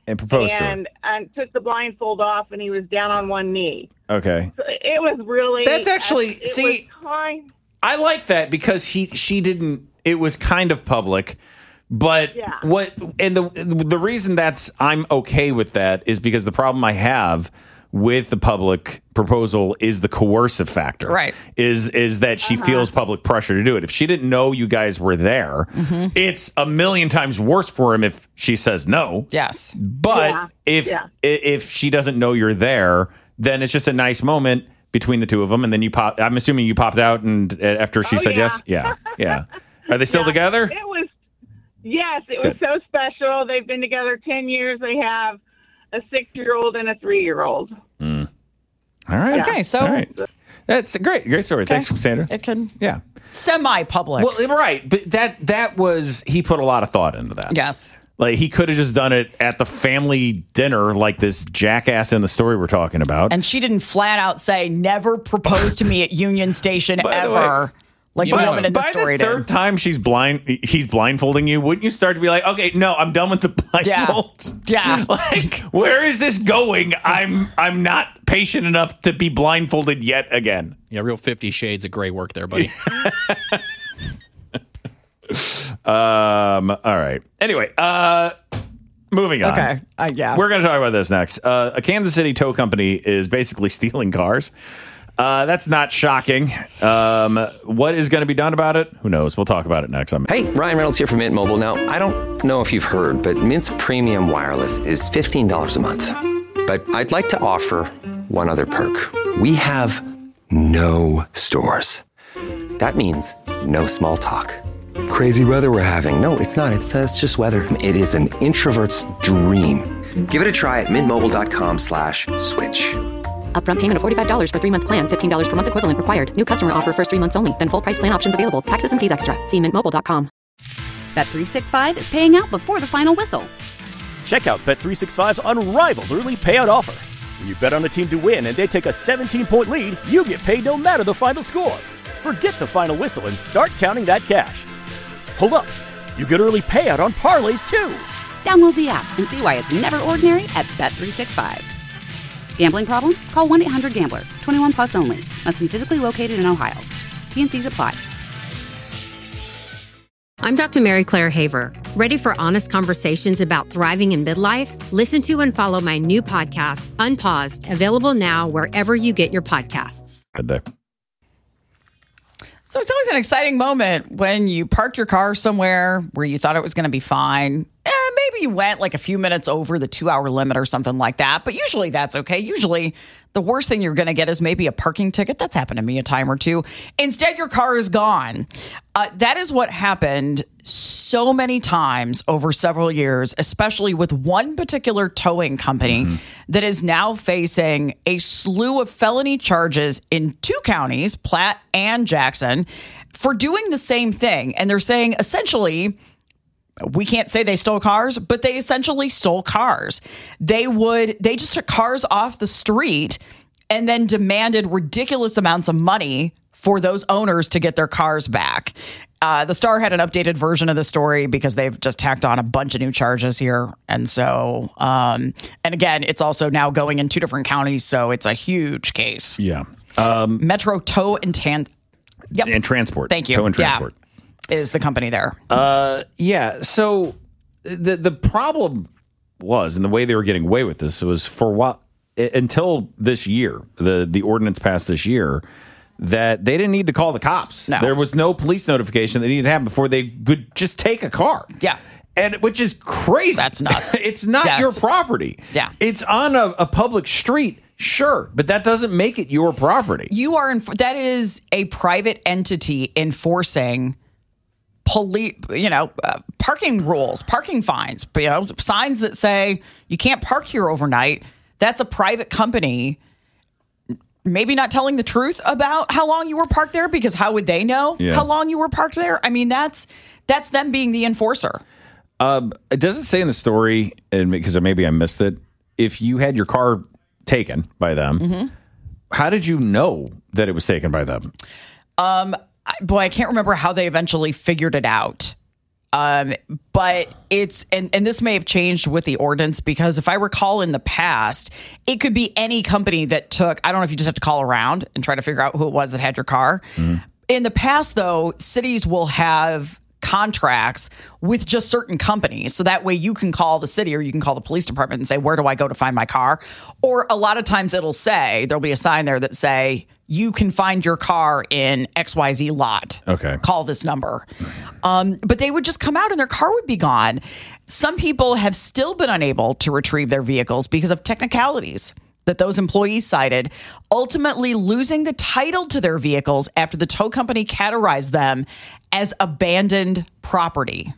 Speaker 5: And proposed to her.
Speaker 11: and, and took the blindfold off, and he was down on one knee.
Speaker 5: Okay.
Speaker 11: So it was really.
Speaker 5: That's actually-
Speaker 11: it
Speaker 5: see-
Speaker 11: was kind,
Speaker 5: I like that because he she didn't. It was kind of public, but
Speaker 11: Yeah.
Speaker 5: what and the the reason that's I'm okay with that is because the problem I have with the public proposal is the coercive factor.
Speaker 4: Right.
Speaker 5: Is is that she feels public pressure to do it. If she didn't know you guys were there, it's a million times worse for him if she says no.
Speaker 4: Yes.
Speaker 5: But
Speaker 11: Yeah.
Speaker 5: if
Speaker 11: Yeah.
Speaker 5: i- if she doesn't know you're there, then it's just a nice moment between the two of them, and then you pop. I'm assuming you popped out, and uh, after she
Speaker 11: Oh,
Speaker 5: said
Speaker 11: yeah.
Speaker 5: yes, yeah, yeah. Are they still
Speaker 11: Yeah.
Speaker 5: together?
Speaker 11: It was, yes, it was
Speaker 5: Good.
Speaker 11: so special. They've been together ten years. They have a six-year-old and a three-year-old.
Speaker 5: All right.
Speaker 4: Okay, so-
Speaker 5: All right. That's a great, great story. Thanks, Sandra.
Speaker 4: It can
Speaker 5: Yeah.
Speaker 4: semi-public.
Speaker 5: Well, right, but that that was he put a lot of thought into that.
Speaker 4: yes.
Speaker 5: Like he could have just done it at the family dinner, like this jackass in the story we're talking about.
Speaker 4: And she didn't flat out say, never propose to me at Union Station
Speaker 5: By the
Speaker 4: ever.
Speaker 5: way-
Speaker 4: like the
Speaker 6: By-
Speaker 4: woman in the
Speaker 5: By
Speaker 4: story
Speaker 5: the
Speaker 4: did.
Speaker 5: third time she's blind, he's blindfolding you. Wouldn't you start to be like, okay, no, I'm done with the blindfold.
Speaker 4: Yeah.
Speaker 5: Like, where is this going? I'm I'm not patient enough to be blindfolded yet again.
Speaker 6: Yeah, real Fifty Shades of Grey work there, buddy.
Speaker 5: Um. All right. Anyway, uh, moving on.
Speaker 4: Okay. Uh, yeah.
Speaker 5: We're going to talk about this next. Uh, a Kansas City tow company is basically stealing cars. Uh, that's not shocking. Um, what is going to be done about it? Who knows? We'll talk about it next. I'm-
Speaker 8: Hey, Ryan Reynolds here from Mint Mobile. Now, I don't know if you've heard, but Mint's premium wireless is fifteen dollars a month. But I'd like to offer one other perk. We have no stores. That means no small talk. Crazy weather we're having. No, it's not. It's, uh, it's just weather. It is an introvert's dream. Give it a try at mintmobile.com slash switch.
Speaker 9: Upfront payment of forty-five dollars for three-month plan, fifteen dollars per month equivalent required. New customer offer first three months only. Then full price plan options available. Taxes and fees extra. See mint mobile dot com.
Speaker 1: Bet three sixty-five is paying out before the final whistle.
Speaker 2: Check out Bet three sixty-five's unrivaled early payout offer. When you bet on a team to win and they take a seventeen-point lead, you get paid no matter the final score. Forget the final whistle and start counting that cash. Hold up. You get early payout on parlays, too.
Speaker 1: Download the app and see why it's never ordinary at Bet three sixty-five. Gambling problem? Call one eight hundred gambler. twenty-one plus only. Must be physically located in Ohio. T N Cs apply.
Speaker 3: I'm Doctor Mary Claire Haver. Ready for honest conversations about thriving in midlife? Listen to and follow my new podcast, Unpaused, available now wherever you get your podcasts.
Speaker 5: Good day.
Speaker 4: So it's always an exciting moment when you parked your car somewhere where you thought it was going to be fine. Eh, maybe you went like a few minutes over the two hour limit or something like that. But usually that's okay. Usually the worst thing you're going to get is maybe a parking ticket. That's happened to me a time or two. Instead, your car is gone. Uh, that is what happened so many times over several years, especially with one particular towing company mm-hmm. that is now facing a slew of felony charges in two counties, Platte and Jackson, for doing the same thing. And they're saying essentially, we can't say they stole cars, but they essentially stole cars. They would, they just took cars off the street and then demanded ridiculous amounts of money for those owners to get their cars back. Uh, the Star had an updated version of the story because they've just tacked on a bunch of new charges here. And so, um, and again, it's also now going in two different counties. So it's a huge case.
Speaker 5: Yeah. Um,
Speaker 4: Metro Tow and Tan. Yep.
Speaker 5: And Transport.
Speaker 4: Thank you.
Speaker 5: Tow and Transport.
Speaker 4: Yeah. Is the company there.
Speaker 5: Uh, yeah. So the the problem was, and the way they were getting away with this was for what until this year, the the ordinance passed this year, that they didn't need to call the cops.
Speaker 4: No.
Speaker 5: There was no police notification they needed to have before they could just take a car.
Speaker 4: Yeah.
Speaker 5: And which is crazy.
Speaker 4: That's nuts.
Speaker 5: It's not
Speaker 4: Yes.
Speaker 5: your property.
Speaker 4: Yeah.
Speaker 5: It's on a, a public street. Sure, but that doesn't make it your property.
Speaker 4: You are in, that is a private entity enforcing police, you know, uh, parking rules, parking fines, you know, signs that say you can't park here overnight. That's a private company. Maybe not telling the truth about how long you were parked there, because how would they know
Speaker 5: Yeah.
Speaker 4: how long you were parked there? I mean, that's that's them being the enforcer.
Speaker 5: Um, it doesn't say in the story, and because maybe I missed it, if you had your car taken by them,
Speaker 4: Mm-hmm.
Speaker 5: how did you know that it was taken by them?
Speaker 4: Um, I- boy, I can't remember how they eventually figured it out. Um, but it's, and, and this may have changed with the ordinance, because if I recall in the past, it could be any company that took, I don't know if you just have to call around and try to figure out who it was that had your car. Mm-hmm. In the past, though, cities will have contracts with just certain companies. So that way you can call the city or you can call the police department and say, where do I go to find my car? Or a lot of times it'll say, there'll be a sign there that say, you can find your car in X Y Z lot.
Speaker 5: Okay.
Speaker 4: Call this number. Um, but they would just come out and their car would be gone. Some people have still been unable to retrieve their vehicles because of technicalities that those employees cited, ultimately losing the title to their vehicles after the tow company categorized them as abandoned property.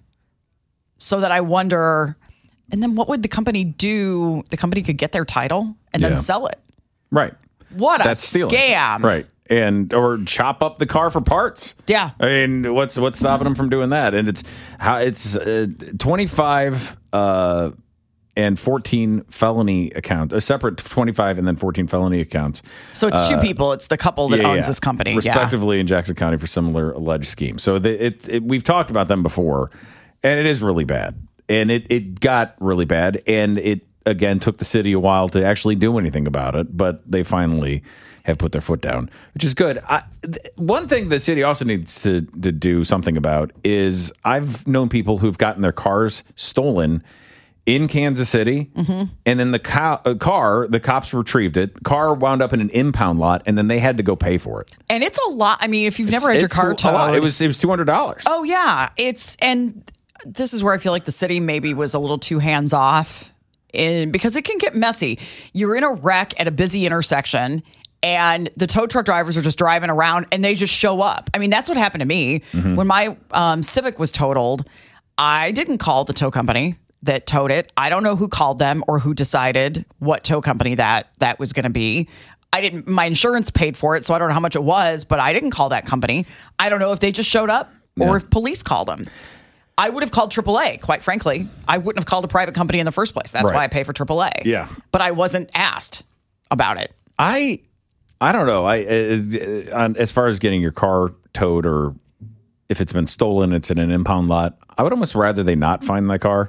Speaker 4: So that I wonder, and then what would the company do? The company could get their title and
Speaker 5: Yeah.
Speaker 4: then sell it.
Speaker 5: Right.
Speaker 4: What a
Speaker 5: That's stealing.
Speaker 4: scam.
Speaker 5: Right. And or chop up the car for parts.
Speaker 4: Yeah.
Speaker 5: I mean, what's what's stopping them from doing that? And it's how it's uh, twenty-five uh, and fourteen felony accounts, a separate twenty-five and then fourteen felony accounts.
Speaker 4: So it's two
Speaker 5: Uh,
Speaker 4: people. It's the couple that
Speaker 5: yeah,
Speaker 4: owns
Speaker 5: yeah.
Speaker 4: this company.
Speaker 5: respectively in Jackson County for similar alleged schemes. So the, it, it, we've talked about them before, and it is really bad. And it, it got really bad, and it, again, took the city a while to actually do anything about it, but they finally have put their foot down, which is good. I, th- one thing the city also needs to, to do something about is I've known people who've gotten their cars stolen in Kansas City,
Speaker 4: Mm-hmm.
Speaker 5: and then the co- uh, car, the cops retrieved it. Car wound up in an impound lot, and then they had to go pay for it.
Speaker 4: And it's a lot. I mean, if you've never had your
Speaker 5: It's
Speaker 4: car
Speaker 5: a
Speaker 4: towed,
Speaker 5: lot. It was it was two hundred dollars.
Speaker 4: Oh yeah, it's and this is where I feel like the city maybe was a little too hands off, in because it can get messy. You're in a wreck at a busy intersection, and the tow truck drivers are just driving around, and they just show up. I mean, that's what happened to me
Speaker 5: Mm-hmm.
Speaker 4: when my um, Civic was totaled. I didn't call the tow company that towed it. I don't know who called them or who decided what tow company that that was going to be. I didn't. My insurance paid for it, so I don't know how much it was, but I didn't call that company. I don't know if they just showed up or
Speaker 5: Yeah.
Speaker 4: if police called them. I would have called triple A, quite frankly. I wouldn't have called a private company in the first place. That's
Speaker 5: Right.
Speaker 4: why I pay for triple A.
Speaker 5: Yeah.
Speaker 4: But I wasn't asked about it.
Speaker 5: I I don't know. I uh, on, as far as getting your car towed, or if it's been stolen, it's in an impound lot. I would almost rather they not find my car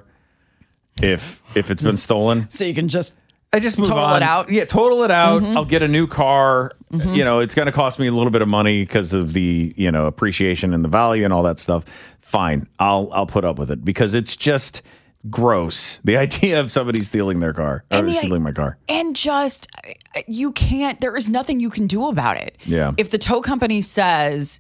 Speaker 5: if if it's been stolen.
Speaker 4: So you can just
Speaker 5: I just move
Speaker 4: total
Speaker 5: on.
Speaker 4: it out.
Speaker 5: Yeah, total it out.
Speaker 4: Mhm.
Speaker 5: I'll get a new car. You know, it's going to cost me a little bit of money because of the, you know, appreciation and the value and all that stuff. Fine. I'll I'll put up with it because it's just gross. The idea of somebody stealing their car or
Speaker 4: And the-
Speaker 5: stealing my car.
Speaker 4: And just, you can't, there is nothing you can do about it.
Speaker 5: Yeah.
Speaker 4: If the tow company says,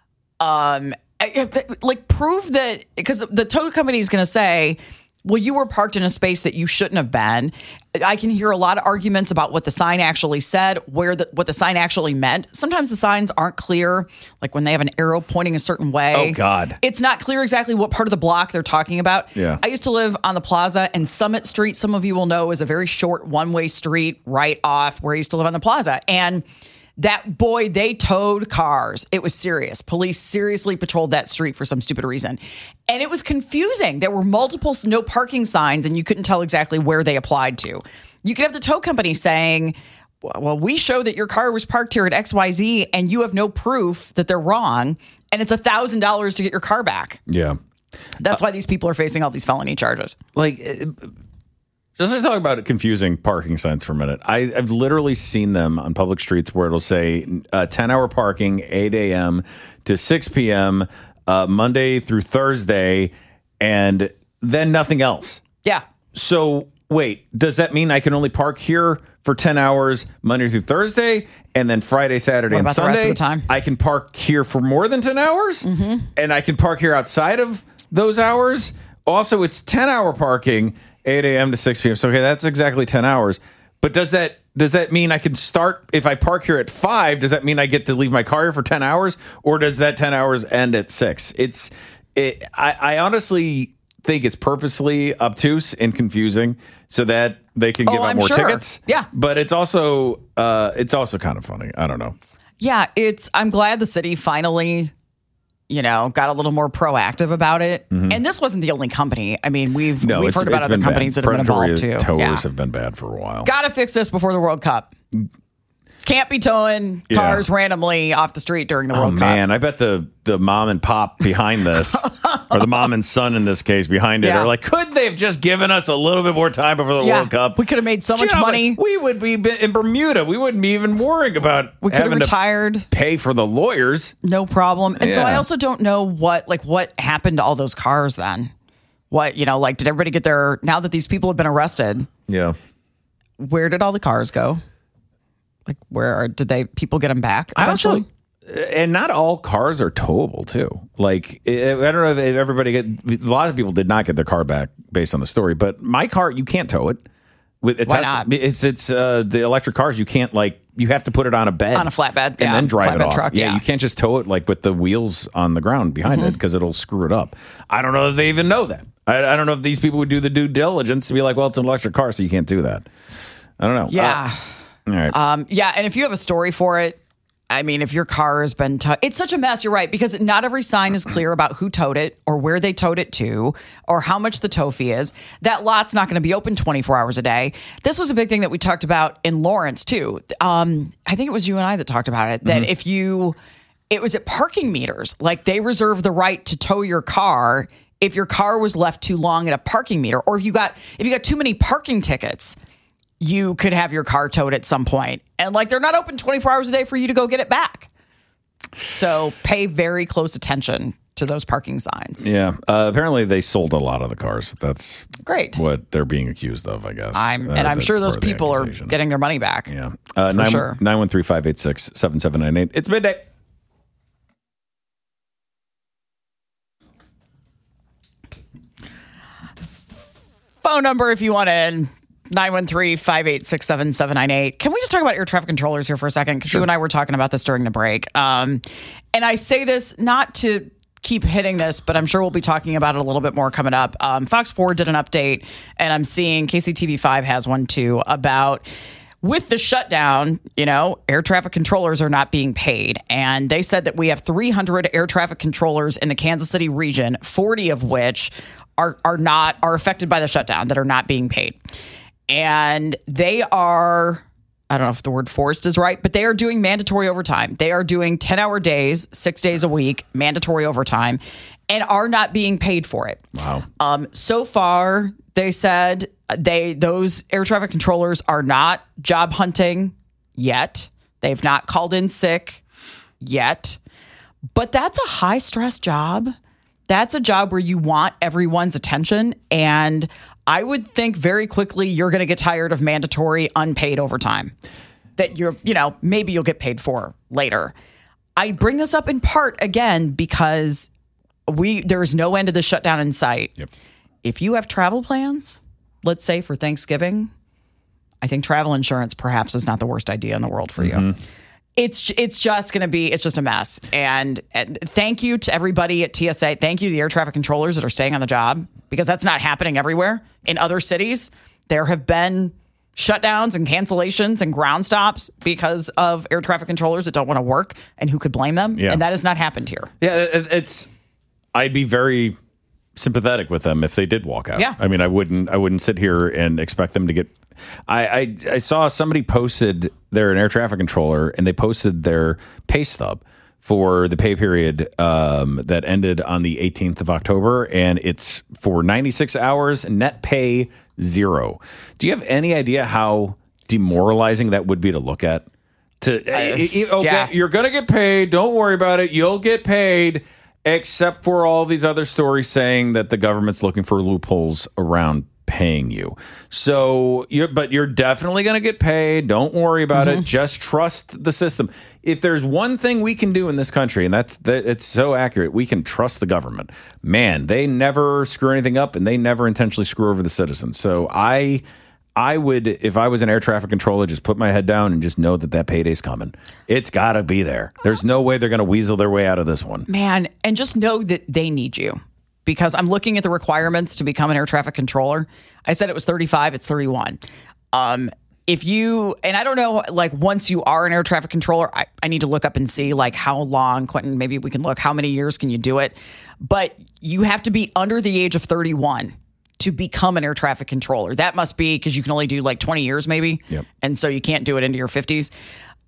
Speaker 4: um, like prove that, because the tow company is going to say, well, you were parked in a space that you shouldn't have been. I can hear a lot of arguments about what the sign actually said, where the what the sign actually meant. Sometimes the signs aren't clear, like when they have an arrow pointing a certain way.
Speaker 5: Oh, God.
Speaker 4: It's not clear exactly what part of the block they're talking about.
Speaker 5: Yeah.
Speaker 4: I used to live on the plaza, and Summit Street, some of you will know, is a very short one-way street right off where I used to live on the plaza. And that, boy, they towed cars. It was serious. Police seriously patrolled that street for some stupid reason. And it was confusing. There were multiple no parking signs, and you couldn't tell exactly where they applied to. You could have the tow company saying, well, we show that your car was parked here at X Y Z, and you have no proof that they're wrong, and it's one thousand dollars to get your car back.
Speaker 5: Yeah.
Speaker 4: That's why these people are facing all these felony charges.
Speaker 5: Like, let's just talk about confusing parking signs for a minute. I, I've literally seen them on public streets where it'll say uh, ten-hour parking, eight a.m. to six p.m., uh, Monday through Thursday, and then nothing else.
Speaker 4: Yeah.
Speaker 5: So, wait, does that mean I can only park here for ten hours Monday through Thursday, and then Friday, Saturday,
Speaker 4: What
Speaker 5: and
Speaker 4: about the
Speaker 5: Sunday?
Speaker 4: rest of the time?
Speaker 5: I can park here for more than ten hours?
Speaker 4: Mm-hmm.
Speaker 5: And I can park here outside of those hours? Also, it's ten-hour parking, eight a.m. to six p.m. So, okay, that's exactly ten hours. But does that does that mean I can start, if I park here at five, does that mean I get to leave my car here for ten hours? Or does that ten hours end at six? It's, it, I, I honestly think it's purposely obtuse and confusing so that they can give
Speaker 4: Oh,
Speaker 5: out
Speaker 4: I'm
Speaker 5: more
Speaker 4: sure.
Speaker 5: tickets.
Speaker 4: Yeah.
Speaker 5: But it's also, uh, it's also kind of funny. I don't know.
Speaker 4: Yeah, it's. I'm glad the city finally, you know, got a little more proactive about it.
Speaker 5: Mhm.
Speaker 4: And this wasn't the only company. I mean, we've
Speaker 5: No,
Speaker 4: we've
Speaker 5: it's-
Speaker 4: heard about
Speaker 5: it's
Speaker 4: other
Speaker 5: been
Speaker 4: companies
Speaker 5: bad.
Speaker 4: that have been
Speaker 5: Predatory
Speaker 4: involved too.
Speaker 5: towers
Speaker 4: Yeah.
Speaker 5: have been bad for a while.
Speaker 4: Got to fix this before the World Cup. Can't be towing
Speaker 5: Yeah.
Speaker 4: cars randomly off the street during the
Speaker 5: Oh
Speaker 4: World Cup.
Speaker 5: man, I bet the the mom and pop behind this, or the mom and son in this case behind it,
Speaker 4: Yeah.
Speaker 5: are like, could they have just given us a little bit more time before the
Speaker 4: Yeah.
Speaker 5: World Cup?
Speaker 4: We could have made so
Speaker 5: You
Speaker 4: much
Speaker 5: know,
Speaker 4: money.
Speaker 5: We would be in Bermuda. We wouldn't be even worrying about
Speaker 4: We could have
Speaker 5: having to
Speaker 4: retired.
Speaker 5: pay for the lawyers.
Speaker 4: No problem. And so
Speaker 5: Yeah.
Speaker 4: I also don't know what like what happened to all those cars then. What, you know, like did everybody get their now that these people have been arrested,
Speaker 5: Yeah.
Speaker 4: where did all the cars go? Like where are, did they people get them back
Speaker 5: I also,
Speaker 4: eventually?
Speaker 5: and not all cars are towable too. Like I I don't know if everybody get. A lot of people did not get their car back based on the story, but my car you can't tow it. With it
Speaker 4: Why
Speaker 5: has-
Speaker 4: not?
Speaker 5: It's it's uh, the electric cars. You can't like you have to put it on a bed
Speaker 4: On a flatbed,
Speaker 5: and
Speaker 4: yeah.
Speaker 5: then drive it
Speaker 4: Flatbed
Speaker 5: off.
Speaker 4: truck, yeah.
Speaker 5: you can't just tow it like with the wheels on the ground behind it because it'll screw it up. I don't know if they even know that. I, I don't know if these people would do the due diligence to be like, well, it's an electric car, so you can't do that. I don't know.
Speaker 4: Yeah.
Speaker 5: Uh, all right.
Speaker 4: Um, yeah, and if you have a story for it, I mean, if your car has been towed, it's such a mess. You're right, because not every sign is clear about who towed it or where they towed it to or how much the tow fee is. That lot's not going to be open twenty-four hours a day. This was a big thing that we talked about in Lawrence, too. Um, I think it was you and I that talked about it, that if you, it was at parking meters, like they reserve the right to tow your car if your car was left too long at a parking meter, or if you got if you got too many parking tickets, you could have your car towed at some point. And like they're not open twenty-four hours a day for you to go get it back. So pay very close attention to those parking signs.
Speaker 5: Yeah. Uh, apparently, they sold a lot of the cars. That's
Speaker 4: Great.
Speaker 5: what they're being accused of, I guess.
Speaker 4: I'm
Speaker 5: Uh,
Speaker 4: and I'm
Speaker 5: that's
Speaker 4: sure those
Speaker 5: part of the
Speaker 4: people are
Speaker 5: accusation.
Speaker 4: getting their money back.
Speaker 5: Yeah. Uh,
Speaker 4: For
Speaker 5: nine,
Speaker 4: sure.
Speaker 5: nine one three, five eight six, seven seven nine eight. It's midday.
Speaker 4: Phone number if you want in. nine one three, five eight six, seven seven nine eight. Can we just talk about air traffic controllers here for a second? Because you and I were talking about this during the break. Um, and I say this not to keep hitting this, but I'm sure we'll be talking about it a little bit more coming up. Um, Fox four did an update, and I'm seeing K C T V five has one too, about with the shutdown, you know, air traffic controllers are not being paid. And they said that we have three hundred air traffic controllers in the Kansas City region, forty of which are are not are affected by the shutdown, that are not being paid. And they are, I don't know if the word forced is right, but they are doing mandatory overtime. They are doing ten-hour days, six days a week, mandatory overtime, and are not being paid for it.
Speaker 5: Wow.
Speaker 4: Um, so far, they said they those air traffic controllers are not job hunting yet. They've not called in sick yet. But that's a high-stress job. That's a job where you want everyone's attention, and I would think very quickly you're going to get tired of mandatory unpaid overtime that you're, you know, maybe you'll get paid for later. I bring this up in part, again, because we there is no end to the shutdown in sight.
Speaker 5: Yep.
Speaker 4: If you have travel plans, let's say for Thanksgiving, I think travel insurance perhaps is not the worst idea in the world for you. It's it's just going to be, it's just a mess. And, and thank you to everybody at T S A. Thank you to the air traffic controllers that are staying on the job, because that's not happening everywhere. In other cities, there have been shutdowns and cancellations and ground stops because of air traffic controllers that don't want to work, and who could blame them?
Speaker 5: Yeah.
Speaker 4: And that has not happened here.
Speaker 5: Yeah, it, it's. I'd be very sympathetic with them if they did walk out.
Speaker 4: Yeah.
Speaker 5: I mean, I wouldn't. I wouldn't sit here and expect them to get. I I, I saw somebody posted they're an air traffic controller, and they posted their pay stub for the pay period um, that ended on the eighteenth of October, and it's for ninety-six hours, net pay zero. Do you have any idea how demoralizing that would be to look at? To uh, okay,
Speaker 4: yeah.
Speaker 5: You're gonna get paid. Don't worry about it. You'll get paid. Except for all these other stories saying that the government's looking for loopholes around paying you. So, you're, but you're definitely going to get paid. Don't worry about
Speaker 4: Mm-hmm.
Speaker 5: it. Just trust the system. If there's one thing we can do in this country, and that's that, it's so accurate, we can trust the government. Man, they never screw anything up, and they never intentionally screw over the citizens. So, I. I would, if I was an air traffic controller, just put my head down and just know that that payday's coming. It's got to be there. There's no way they're going to weasel their way out of this one.
Speaker 4: Man, and just know that they need you, because I'm looking at the requirements to become an air traffic controller. I said it was thirty-five, it's thirty-one. Um, if you, and I don't know, like once you are an air traffic controller, I, I need to look up and see like how long, Quentin, maybe we can look, how many years can you do it? But you have to be under the age of thirty-one to become an air traffic controller. That must be because you can only do like twenty years maybe.
Speaker 5: Yep.
Speaker 4: And so you can't do it into your fifties.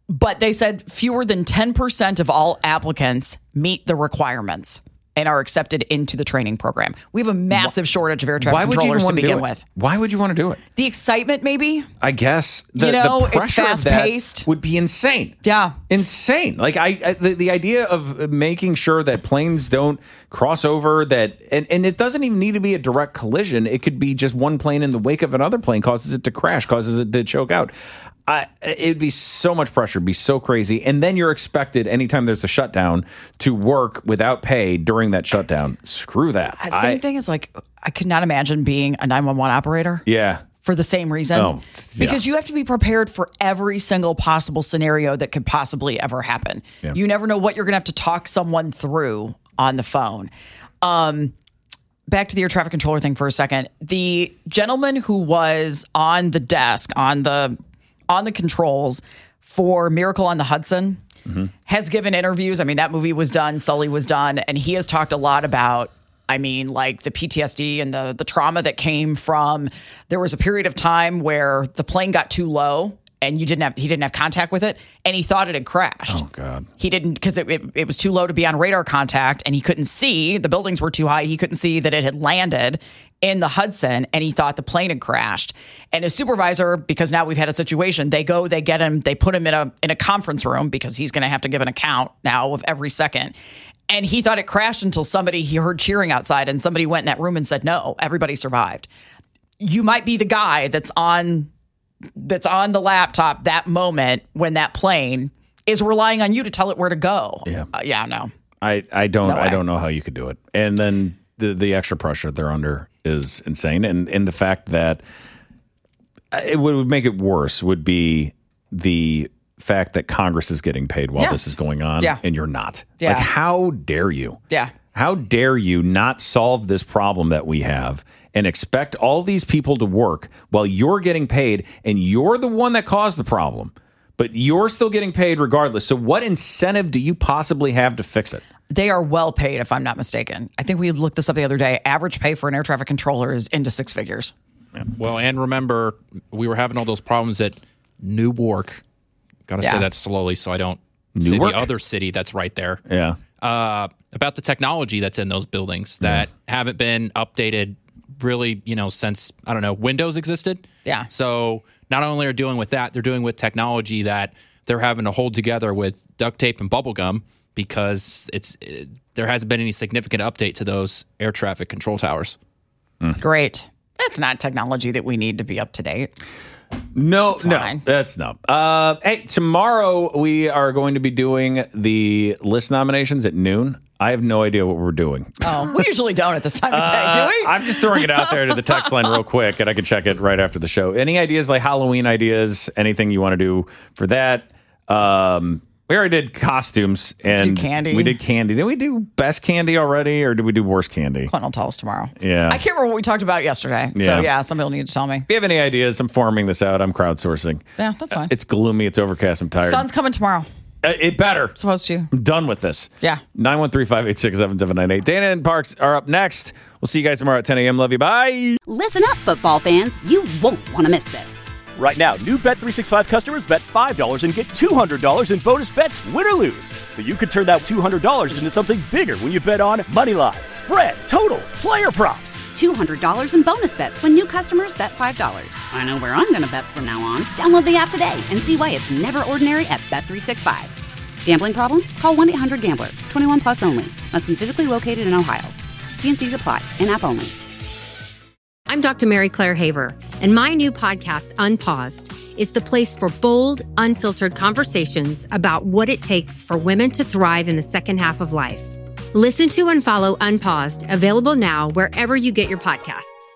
Speaker 4: But they said fewer than ten percent of all applicants meet the requirements and are accepted into the training program. We have a massive shortage of air traffic
Speaker 5: Why would you even
Speaker 4: controllers to
Speaker 5: want to
Speaker 4: begin
Speaker 5: do it?
Speaker 4: with.
Speaker 5: Why would you want to do it?
Speaker 4: The excitement, maybe.
Speaker 5: I guess the,
Speaker 4: You know,
Speaker 5: the
Speaker 4: it's
Speaker 5: pressure of that
Speaker 4: fast-paced.
Speaker 5: would be insane.
Speaker 4: Yeah.
Speaker 5: Insane. Like I, I the, the idea of making sure that planes don't cross over that and, and it doesn't even need to be a direct collision. It could be just one plane in the wake of another plane causes it to crash, causes it to choke out. I, it'd be so much pressure, it'd be so crazy. And then you're expected anytime there's a shutdown to work without pay during that shutdown. Screw that.
Speaker 4: Uh, Same
Speaker 5: I-
Speaker 4: thing is like, I could not imagine being a nine one one operator.
Speaker 5: Yeah.
Speaker 4: For the same reason.
Speaker 5: Oh, yeah.
Speaker 4: Because you have to be prepared for every single possible scenario that could possibly ever happen.
Speaker 5: Yeah.
Speaker 4: You never know what you're going to have to talk someone through on the phone. Um, back to the air traffic controller thing for a second. The gentleman who was on the desk, on the on the controls for Miracle on the Hudson,
Speaker 5: Mm-hmm.
Speaker 4: has given interviews. I mean, that movie was done, Sully was done, and he has talked a lot about, I mean, like the P T S D and the the trauma that came from, there was a period of time where the plane got too low and you didn't have he didn't have contact with it, and he thought it had crashed.
Speaker 5: Oh God.
Speaker 4: He didn't, because it, it, it was too low to be on radar contact, and he couldn't see, the buildings were too high, he couldn't see that it had landed in the Hudson, and he thought the plane had crashed. And his supervisor, because now we've had a situation, they go, they get him, they put him in a in a conference room because he's going to have to give an account now of every second. And he thought it crashed until somebody, he heard cheering outside, and somebody went in that room and said, no, everybody survived. You might be the guy that's on that's on the laptop that moment when that plane is relying on you to tell it where to go.
Speaker 5: Yeah.
Speaker 4: Uh, yeah, no.
Speaker 5: I, I don't
Speaker 4: No
Speaker 5: I
Speaker 4: way.
Speaker 5: don't know how you could do it. And then the the extra pressure they're under is insane. And and the fact that it would, would make it worse would be the fact that Congress is getting paid while
Speaker 4: Yes.
Speaker 5: this is going on,
Speaker 4: Yeah.
Speaker 5: and you're not.
Speaker 4: Yeah.
Speaker 5: Like, how dare you?
Speaker 4: Yeah.
Speaker 5: How dare you not solve this problem that we have and expect all these people to work while you're getting paid, and you're the one that caused the problem, but you're still getting paid regardless. So what incentive do you possibly have to fix it?
Speaker 4: They are well paid, if I'm not mistaken. I think we looked this up the other day. Average pay for an air traffic controller is into six figures.
Speaker 6: Well, and remember, we were having all those problems at Newark. Got to
Speaker 4: Yeah.
Speaker 6: say that slowly so I don't say
Speaker 5: Newark?
Speaker 6: the other city that's right there.
Speaker 5: Yeah.
Speaker 6: Uh, about the technology that's in those buildings that haven't been updated really, you know, since, I don't know, Windows existed.
Speaker 4: Yeah.
Speaker 6: So not only are dealing with that, they're dealing with technology that they're having to hold together with duct tape and bubble gum because it's it, there hasn't been any significant update to those air traffic control towers.
Speaker 4: Great. That's not technology that we need to be up to date.
Speaker 5: No, no,
Speaker 4: fine.
Speaker 5: that's not. Uh, hey, tomorrow we are going to be doing the list nominations at noon. I have no idea what we're doing.
Speaker 4: Oh, we usually don't at this time of day, do we?
Speaker 5: Uh, I'm just throwing it out there to the text line real quick, and I can check it right after the show. Any ideas, like Halloween ideas, anything you want to do for that? Um, we already did costumes and
Speaker 4: candy.
Speaker 5: We did candy. Did we do best candy already, or did we do worst candy?
Speaker 4: Clint will tell us tomorrow.
Speaker 5: Yeah.
Speaker 4: I can't remember what we talked about yesterday. So,
Speaker 5: Yeah.
Speaker 4: yeah, somebody will need to tell me.
Speaker 5: If you have any ideas, I'm farming this out. I'm crowdsourcing.
Speaker 4: Yeah, that's fine.
Speaker 5: It's gloomy. It's overcast. I'm tired.
Speaker 4: Sun's coming tomorrow.
Speaker 5: Uh, it better.
Speaker 4: Supposed to.
Speaker 5: I'm done with this.
Speaker 4: Yeah.
Speaker 5: nine one three, five eight six, seven seven nine eight. Dana and Parks are up next. We'll see you guys tomorrow at ten a.m. Love you. Bye.
Speaker 1: Listen up, football fans. You won't want to miss this.
Speaker 2: Right now, new Bet three sixty-five customers bet five dollars and get two hundred dollars in bonus bets, win or lose. So you could turn that two hundred dollars into something bigger when you bet on moneyline, spread, totals, player props.
Speaker 1: two hundred dollars in bonus bets when new customers bet five dollars. I know where I'm going to bet from now on. Download the app today and see why it's never ordinary at Bet three sixty-five. Gambling problem? Call one eight hundred gambler. twenty-one plus only. Must be physically located in Ohio. T and C's apply. In-app only.
Speaker 3: I'm Doctor Mary Claire Haver, and my new podcast, Unpaused, is the place for bold, unfiltered conversations about what it takes for women to thrive in the second half of life. Listen to and follow Unpaused, available now wherever you get your podcasts.